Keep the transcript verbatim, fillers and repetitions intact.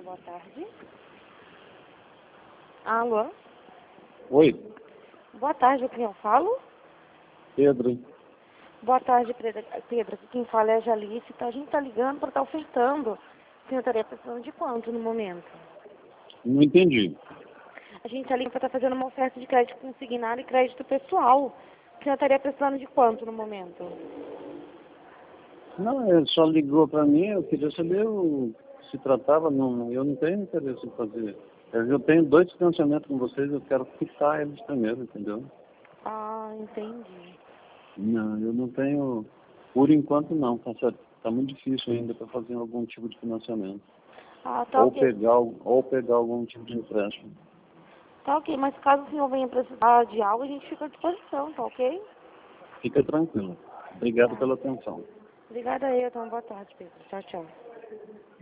Boa tarde. Alô? Oi, Boa tarde, com quem eu falo? Pedro. Boa tarde, Pedro. Pedro, aqui quem fala é a Jalice. Então, a gente está ligando para estar ofertando. O senhor estaria precisando de quanto no momento? Não entendi. A gente está ligando para estar fazendo uma oferta de crédito consignado e crédito pessoal. O senhor estaria precisando de quanto no momento? Não, ele só ligou para mim, eu queria saber o que se tratava, não, eu não tenho interesse em fazer. Eu eu tenho dois financiamentos com vocês, eu quero quitar eles primeiro, entendeu? Ah, entendi. Não, eu não tenho, por enquanto não, tá, certo? Tá muito difícil ainda para fazer algum tipo de financiamento. Ah, tá Ou ok. pegar, ou pegar algum tipo de empréstimo. Tá ok, mas caso o senhor venha precisar de algo, a gente fica à disposição, tá ok? Fica tranquilo. Obrigado Tá. pela atenção. Obrigada aí, então boa tarde, Pedro. Tchau, tchau.